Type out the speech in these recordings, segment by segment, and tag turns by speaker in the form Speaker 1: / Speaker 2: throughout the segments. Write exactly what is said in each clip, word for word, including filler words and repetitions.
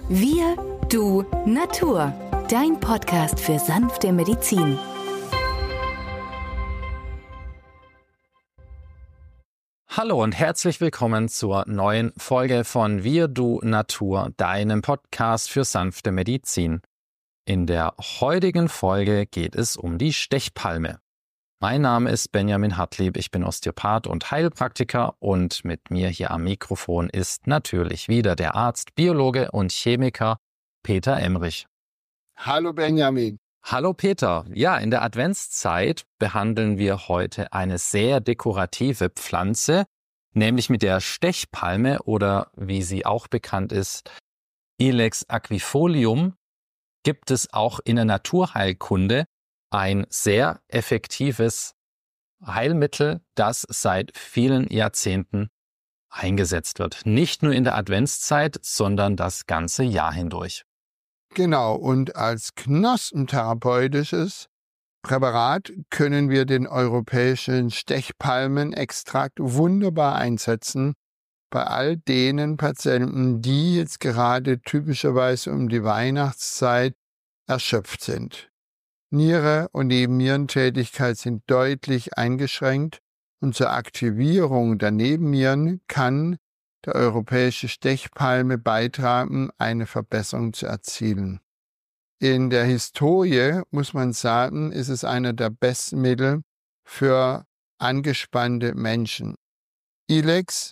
Speaker 1: Wir, du, Natur. Dein Podcast für sanfte Medizin.
Speaker 2: Hallo und herzlich willkommen zur neuen Folge von Wir, du, Natur, deinem Podcast für sanfte Medizin. In der heutigen Folge geht es um die Stechpalme. Mein Name ist Benjamin Hartlieb, ich bin Osteopath und Heilpraktiker und mit mir hier am Mikrofon ist natürlich wieder der Arzt, Biologe und Chemiker Peter Emrich.
Speaker 3: Hallo Benjamin.
Speaker 2: Hallo Peter. Ja, in der Adventszeit behandeln wir heute eine sehr dekorative Pflanze, nämlich mit der Stechpalme oder wie sie auch bekannt ist, Ilex aquifolium, gibt es auch in der Naturheilkunde ein sehr effektives Heilmittel, das seit vielen Jahrzehnten eingesetzt wird. Nicht nur in der Adventszeit, sondern das ganze Jahr hindurch.
Speaker 3: Genau, und als knospentherapeutisches Präparat können wir den europäischen Stechpalmenextrakt wunderbar einsetzen bei all denen Patienten, die jetzt gerade typischerweise um die Weihnachtszeit erschöpft sind. Niere und die Nierentätigkeit sind deutlich eingeschränkt und zur Aktivierung der Nebennieren kann der europäische Stechpalme beitragen, eine Verbesserung zu erzielen. In der Historie, muss man sagen, ist es einer der besten Mittel für angespannte Menschen. Ilex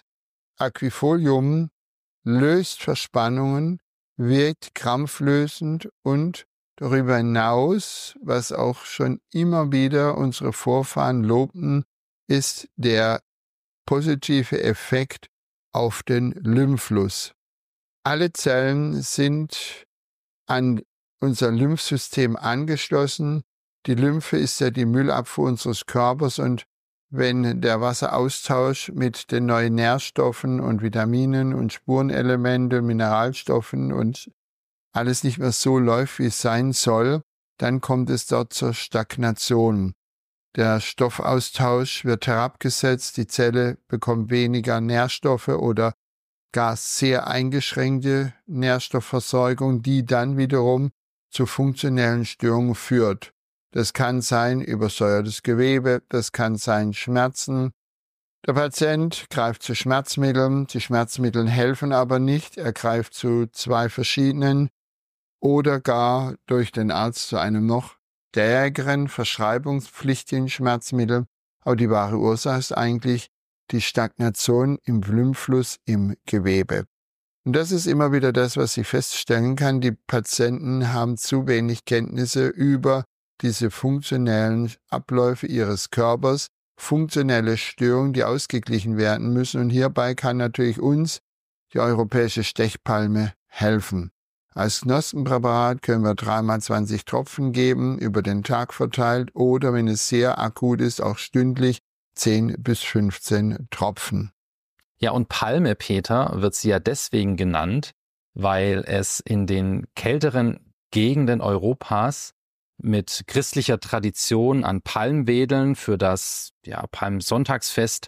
Speaker 3: aquifolium löst Verspannungen, wirkt krampflösend und darüber hinaus, was auch schon immer wieder unsere Vorfahren lobten, ist der positive Effekt auf den Lymphfluss. Alle Zellen sind an unser Lymphsystem angeschlossen. Die Lymphe ist ja die Müllabfuhr unseres Körpers und wenn der Wasseraustausch mit den neuen Nährstoffen und Vitaminen und Spurenelementen, Mineralstoffen und alles nicht mehr so läuft, wie es sein soll, dann kommt es dort zur Stagnation. Der Stoffaustausch wird herabgesetzt, die Zelle bekommt weniger Nährstoffe oder gar sehr eingeschränkte Nährstoffversorgung, die dann wiederum zu funktionellen Störungen führt. Das kann sein übersäuertes Gewebe, das kann sein Schmerzen. Der Patient greift zu Schmerzmitteln, die Schmerzmittel helfen aber nicht, er greift zu zwei verschiedenen oder gar durch den Arzt zu einem noch stärkeren verschreibungspflichtigen Schmerzmittel. Aber die wahre Ursache ist eigentlich die Stagnation im Lymphfluss im Gewebe. Und das ist immer wieder das, was ich feststellen kann. Die Patienten haben zu wenig Kenntnisse über diese funktionellen Abläufe ihres Körpers, funktionelle Störungen, die ausgeglichen werden müssen. Und hierbei kann natürlich uns die europäische Stechpalme helfen. Als Knospenpräparat können wir dreimal zwanzig Tropfen geben, über den Tag verteilt, oder wenn es sehr akut ist, auch stündlich zehn bis fünfzehn Tropfen.
Speaker 2: Ja, und Palme, Peter, wird sie ja deswegen genannt, weil es in den kälteren Gegenden Europas mit christlicher Tradition an Palmwedeln für das ja, Palmsonntagsfest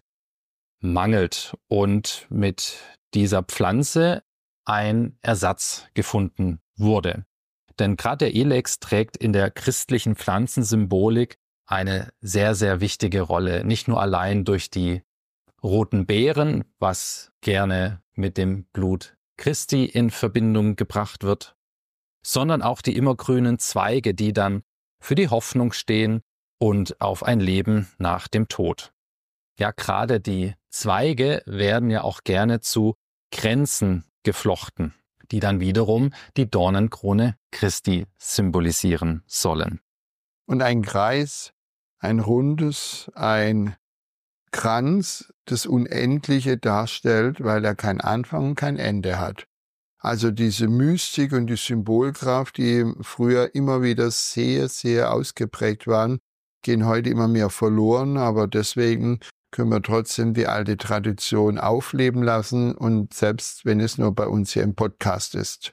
Speaker 2: mangelt und mit dieser Pflanze ein Ersatz gefunden wurde. Denn gerade der Ilex trägt in der christlichen Pflanzensymbolik eine sehr, sehr wichtige Rolle. Nicht nur allein durch die roten Beeren, was gerne mit dem Blut Christi in Verbindung gebracht wird, sondern auch die immergrünen Zweige, die dann für die Hoffnung stehen und auf ein Leben nach dem Tod. Ja, gerade die Zweige werden ja auch gerne zu Kränzen geflochten, die dann wiederum die Dornenkrone Christi symbolisieren sollen.
Speaker 3: Und ein Kreis, ein rundes, ein Kranz das Unendliche darstellt, weil er kein Anfang und kein Ende hat. Also diese Mystik und die Symbolkraft, die früher immer wieder sehr, sehr ausgeprägt waren, gehen heute immer mehr verloren, aber deswegen können wir trotzdem die alte Tradition aufleben lassen und selbst wenn es nur bei uns hier im Podcast ist.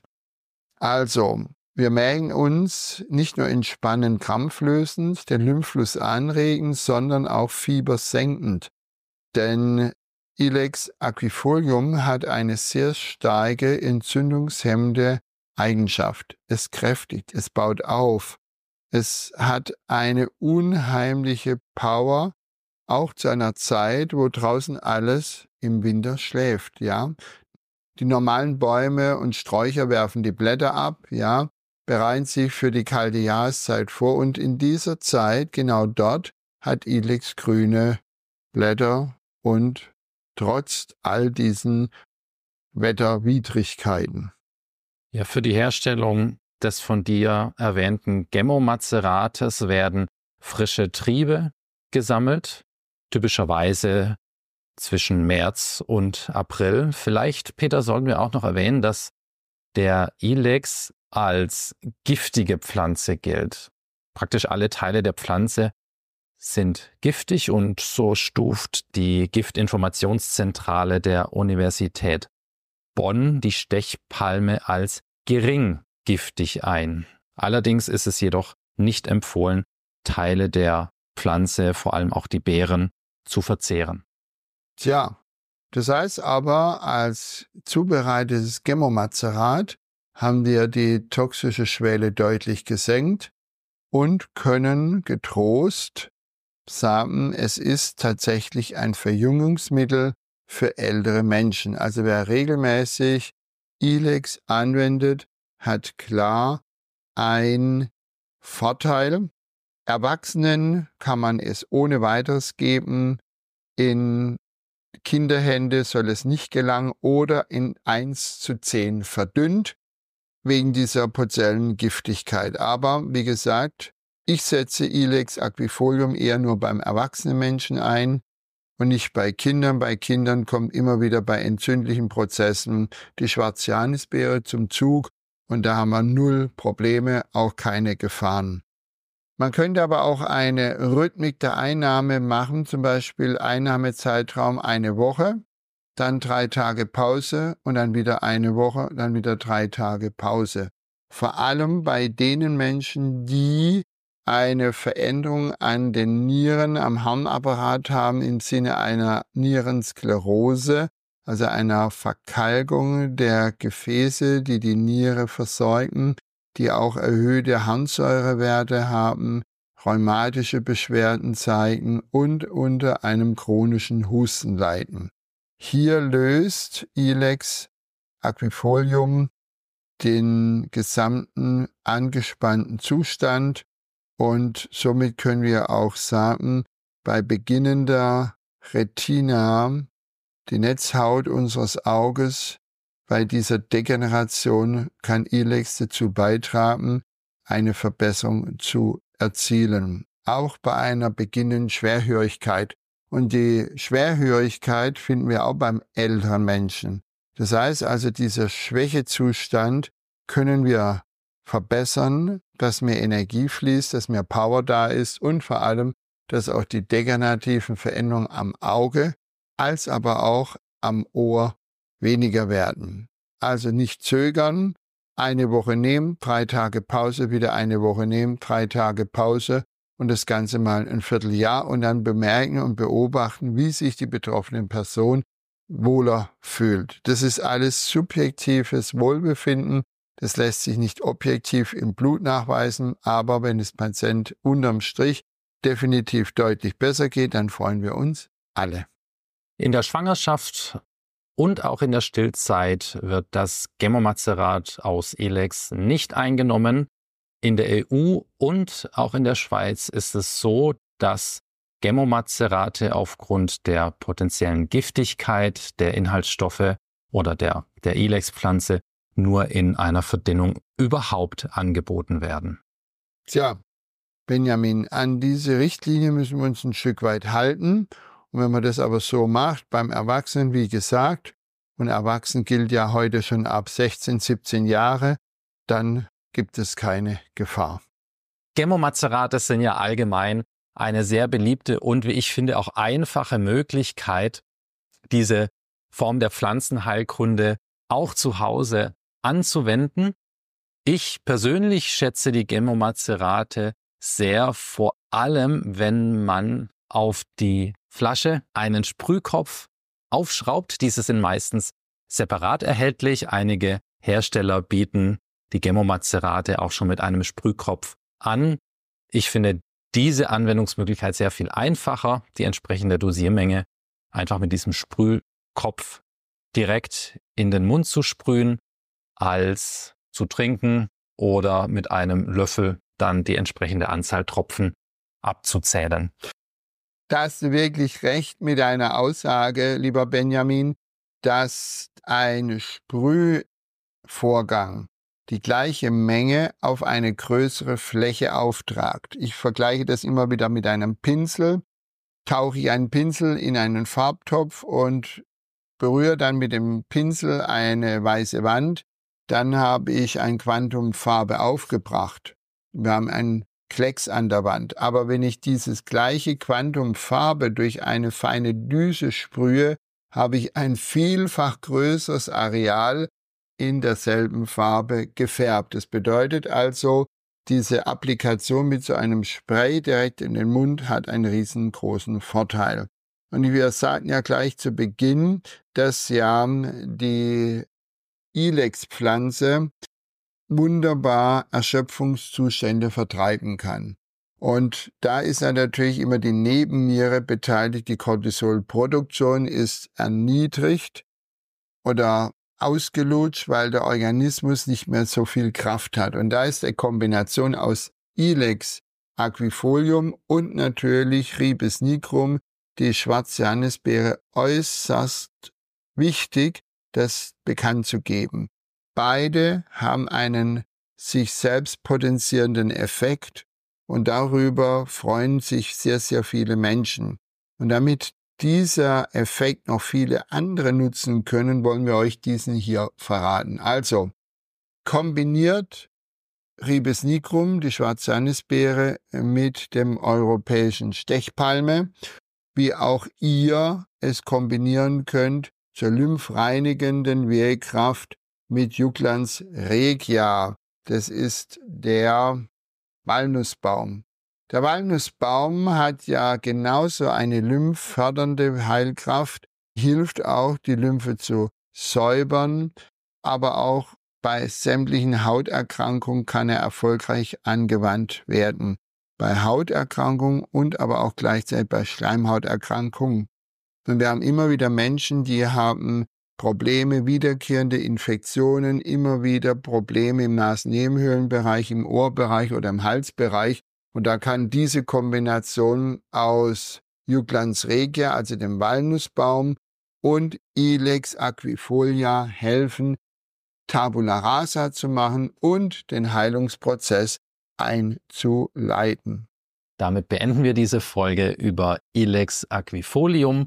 Speaker 3: Also, wir merken uns nicht nur entspannend, krampflösend, den Lymphfluss anregend, sondern auch fiebersenkend. Denn Ilex aquifolium hat eine sehr starke entzündungshemmende Eigenschaft. Es kräftigt, es baut auf. Es hat eine unheimliche Power, auch zu einer Zeit, wo draußen alles im Winter schläft, ja. Die normalen Bäume und Sträucher werfen die Blätter ab, ja, bereiten sich für die kalte Jahreszeit vor und in dieser Zeit, genau dort, hat Ilex grüne Blätter und trotzt all diesen Wetterwidrigkeiten.
Speaker 2: Ja, für die Herstellung des von dir erwähnten Gemmomacerates werden frische Triebe gesammelt, typischerweise zwischen März und April. Vielleicht, Peter, sollten wir auch noch erwähnen, dass der Ilex als giftige Pflanze gilt. Praktisch alle Teile der Pflanze sind giftig und so stuft die Giftinformationszentrale der Universität Bonn die Stechpalme als gering giftig ein. Allerdings ist es jedoch nicht empfohlen, Teile der Pflanze, vor allem auch die Beeren, zu verzehren.
Speaker 3: Tja, das heißt aber, als zubereitetes Gemmomacerat haben wir die toxische Schwelle deutlich gesenkt und können getrost sagen, es ist tatsächlich ein Verjüngungsmittel für ältere Menschen. Also wer regelmäßig Ilex anwendet, hat klar einen Vorteil. Erwachsenen kann man es ohne weiteres geben. In Kinderhände soll es nicht gelangen oder in eins zu zehn verdünnt wegen dieser potenziellen Giftigkeit. Aber wie gesagt, ich setze Ilex aquifolium eher nur beim erwachsenen Menschen ein und nicht bei Kindern. Bei Kindern kommt immer wieder bei entzündlichen Prozessen die Schwarzjanisbeere zum Zug und da haben wir null Probleme, auch keine Gefahren. Man könnte aber auch eine Rhythmik der Einnahme machen, zum Beispiel Einnahmezeitraum eine Woche, dann drei Tage Pause und dann wieder eine Woche, dann wieder drei Tage Pause. Vor allem bei denen Menschen, die eine Veränderung an den Nieren, am Harnapparat haben im Sinne einer Nierensklerose, also einer Verkalkung der Gefäße, die die Niere versorgen, die auch erhöhte Harnsäurewerte haben, rheumatische Beschwerden zeigen und unter einem chronischen Husten leiden. Hier löst Ilex aquifolium den gesamten angespannten Zustand und somit können wir auch sagen, bei beginnender Retina, die Netzhaut unseres Auges, bei dieser Degeneration kann Ilex dazu beitragen, eine Verbesserung zu erzielen. Auch bei einer beginnenden Schwerhörigkeit. Und die Schwerhörigkeit finden wir auch beim älteren Menschen. Das heißt also, dieser Schwächezustand können wir verbessern, dass mehr Energie fließt, dass mehr Power da ist und vor allem, dass auch die degenerativen Veränderungen am Auge als aber auch am Ohr weniger werden. Also nicht zögern, eine Woche nehmen, drei Tage Pause, wieder eine Woche nehmen, drei Tage Pause und das Ganze mal ein Vierteljahr und dann bemerken und beobachten, wie sich die betroffene Person wohler fühlt. Das ist alles subjektives Wohlbefinden. Das lässt sich nicht objektiv im Blut nachweisen, aber wenn es Patient unterm Strich definitiv deutlich besser geht, dann freuen wir uns alle.
Speaker 2: In der Schwangerschaft und auch in der Stillzeit wird das Gemmomacerat aus Ilex nicht eingenommen. In der E U und auch in der Schweiz ist es so, dass Gemmomacerate aufgrund der potenziellen Giftigkeit der Inhaltsstoffe oder der, der Ilex-Pflanze nur in einer Verdünnung überhaupt angeboten werden.
Speaker 3: Tja, Benjamin, an diese Richtlinie müssen wir uns ein Stück weit halten. Und wenn man das aber so macht, beim Erwachsenen, wie gesagt, und Erwachsen gilt ja heute schon ab sechzehn, siebzehn Jahre, dann gibt es keine Gefahr.
Speaker 2: Gemmomacerate sind ja allgemein eine sehr beliebte und, wie ich finde, auch einfache Möglichkeit, diese Form der Pflanzenheilkunde auch zu Hause anzuwenden. Ich persönlich schätze die Gemmomacerate sehr, vor allem, wenn man auf die Flasche einen Sprühkopf aufschraubt. Diese sind meistens separat erhältlich. Einige Hersteller bieten die Gemmomacerate auch schon mit einem Sprühkopf an. Ich finde diese Anwendungsmöglichkeit sehr viel einfacher, die entsprechende Dosiermenge einfach mit diesem Sprühkopf direkt in den Mund zu sprühen, als zu trinken oder mit einem Löffel dann die entsprechende Anzahl Tropfen abzuzählen.
Speaker 3: Da hast du wirklich recht mit deiner Aussage, lieber Benjamin, dass ein Sprühvorgang die gleiche Menge auf eine größere Fläche auftragt. Ich vergleiche das immer wieder mit einem Pinsel. Tauche ich einen Pinsel in einen Farbtopf und berühre dann mit dem Pinsel eine weiße Wand, dann habe ich ein Quantum Farbe aufgebracht. Wir haben einen Klecks an der Wand. Aber wenn ich dieses gleiche Quantum Farbe durch eine feine Düse sprühe, habe ich ein vielfach größeres Areal in derselben Farbe gefärbt. Das bedeutet also, diese Applikation mit so einem Spray direkt in den Mund hat einen riesengroßen Vorteil. Und wir sagten ja gleich zu Beginn, dass ja die Ilex-Pflanze wunderbar Erschöpfungszustände vertreiben kann. Und da ist ja natürlich immer die Nebenniere beteiligt, die Cortisolproduktion ist erniedrigt oder ausgelutscht, weil der Organismus nicht mehr so viel Kraft hat. Und da ist die Kombination aus Ilex aquifolium und natürlich Ribes nigrum, die schwarze Johannisbeere, äußerst wichtig, das bekannt zu geben. Beide haben einen sich selbst potenzierenden Effekt und darüber freuen sich sehr, sehr viele Menschen. Und damit dieser Effekt noch viele andere nutzen können, wollen wir euch diesen hier verraten. Also, kombiniert Ribes nigrum, die schwarze Johannisbeere, mit dem europäischen Stechpalme, wie auch ihr es kombinieren könnt zur lymphreinigenden Wirkkraft mit Juglans regia. Das ist der Walnussbaum. Der Walnussbaum hat ja genauso eine lymphfördernde Heilkraft, hilft auch, die Lymphe zu säubern, aber auch bei sämtlichen Hauterkrankungen kann er erfolgreich angewandt werden. Bei Hauterkrankungen und aber auch gleichzeitig bei Schleimhauterkrankungen. Und wir haben immer wieder Menschen, die haben Probleme, wiederkehrende Infektionen, immer wieder Probleme im Nasennebenhöhlenbereich, im Ohrbereich oder im Halsbereich. Und da kann diese Kombination aus Juglans regia, also dem Walnussbaum, und Ilex aquifolia helfen, Tabula rasa zu machen und den Heilungsprozess einzuleiten.
Speaker 2: Damit beenden wir diese Folge über Ilex aquifolium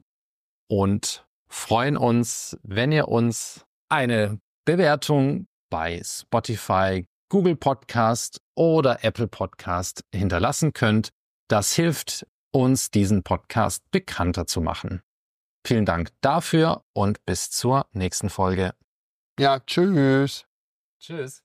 Speaker 2: und freuen uns, wenn ihr uns eine Bewertung bei Spotify, Google Podcast oder Apple Podcast hinterlassen könnt. Das hilft uns, diesen Podcast bekannter zu machen. Vielen Dank dafür und bis zur nächsten Folge.
Speaker 3: Ja, tschüss.
Speaker 2: Tschüss.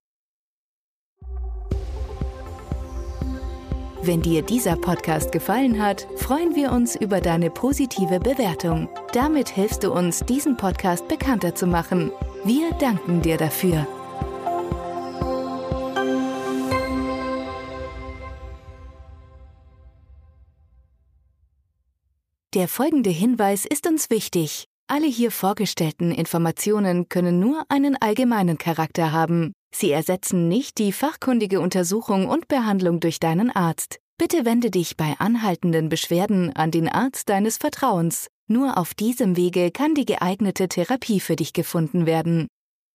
Speaker 1: Wenn dir dieser Podcast gefallen hat, freuen wir uns über deine positive Bewertung. Damit hilfst du uns, diesen Podcast bekannter zu machen. Wir danken dir dafür. Der folgende Hinweis ist uns wichtig. Alle hier vorgestellten Informationen können nur einen allgemeinen Charakter haben. Sie ersetzen nicht die fachkundige Untersuchung und Behandlung durch deinen Arzt. Bitte wende dich bei anhaltenden Beschwerden an den Arzt deines Vertrauens. Nur auf diesem Wege kann die geeignete Therapie für dich gefunden werden.